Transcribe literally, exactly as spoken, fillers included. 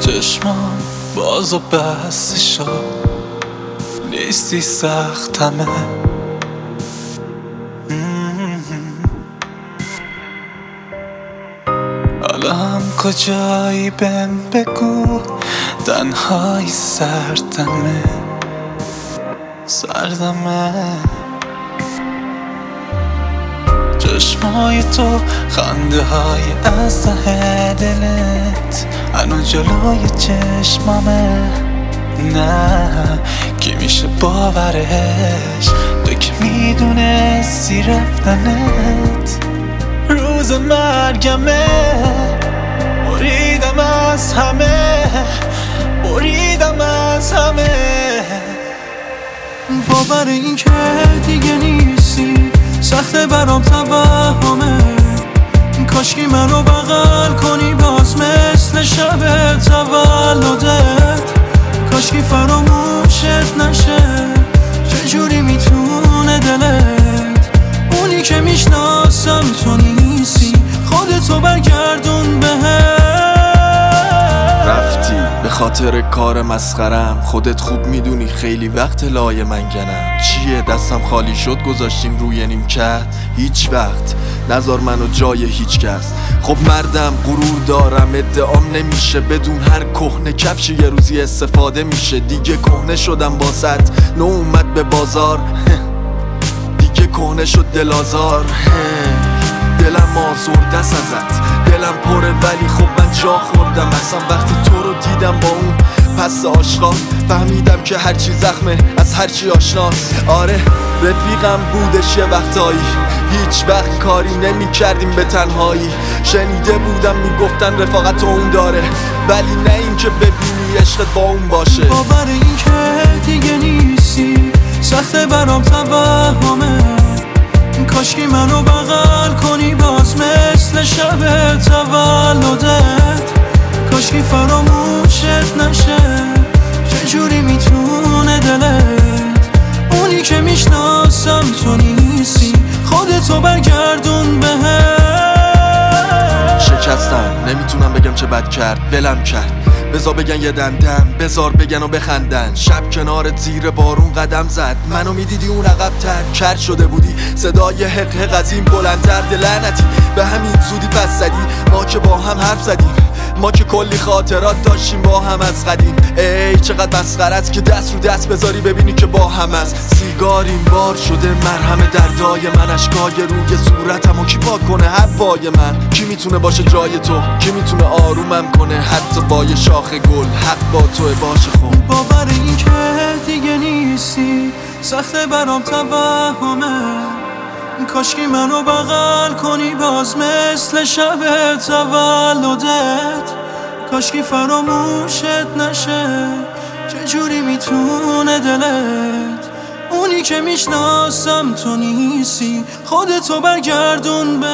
چشمان باز و بسته شد، نیستی سختمه. الان کجایی بهم بگو، تنهایی سردمه سردمه. چشمای تو، خنده های از ته دلت هنو جلوی چشمامه. نه کی میشه باورش، تو که میدونستی رفتنت روز مرگمه. بریدم از همه، بریدم از همه. باور این که دیگه نیستی سخته برام توهمه. کاشکی منو بغل کنی باز مثل شب تولدت. کاشکی فراموشت نشه، چجوری میتونه دلت اونی که میشناسم تو نیستی، خودتو برگردون بهم. رفتی به خاطر کار مسخرم، خودت خوب میدونی خیلی وقت لای منگنم. چیه دستم خالی شد گذاشتیم روی نیمکت، هیچ وقت نذار منو جای هیچ کس. خب مردم غرور دارم، ادعام نمیشه بدون هر کهنه کفش یه روزی استفاده میشه. دیگه کهنه شدم باست، نو اومد به بازار دیگه کهنه شد دلازار. دلم آزرده است ازت، دلم پره ولی خب من جا خوردم. اصلا وقتی تو رو دیدم با اون پس آشغال، فهمیدم که هرچی زخمه از هرچی آشناست. آره رفیقم بودش یه وقتایی، هیچ وقت کاری نمی کردیم به تنهایی. شنیده بودم میگفتن رفاقت اون داره، ولی نه این که ببینی عشقت با اون باشه. باور این که دیگه نیستی سخته برام توهمه. کاشکی منو بغل کنی باز مثل شب تولدت. کاشکی فراموشت نشه، چجوری میتونه دلت اونی که میشناسم تو نیستی، خودتو برگردون بهم. شکستم نمیتونم بگم چه بد کرد، ولم کرد. بذار بگن یه دندم، بذار بگن و بخندن. شب کنارت زیر بارون قدم زد، منو میدیدی اون عقب تر کرد شده بودی. صدای حق حق از این بلندتر، لعنتی به همین زودی پس زدی. ما که با هم حرف زدیم، ما که کلی خاطرات داشتیم با هم از قدیم. ای چقدر مسخرت که دست رو دست بذاری ببینی که با هم است. سیگاریم بار شده مرهم دردای من، اشکای روی صورتمو کی پاک کنه هوای من. کی میتونه باشه جای تو، کی میتونه آرومم کنه حتی با یه شاخ گل. حق با توه باشه خون. باور این که دیگه نیستی سخته برام توهمه. کاشکی منو بغل کنی باز مثل شب تولدت. کاشکی فراموشت نشه، چجوری میتونه دلت اونی که میشناسم تو نیستی، خودتو برگردون به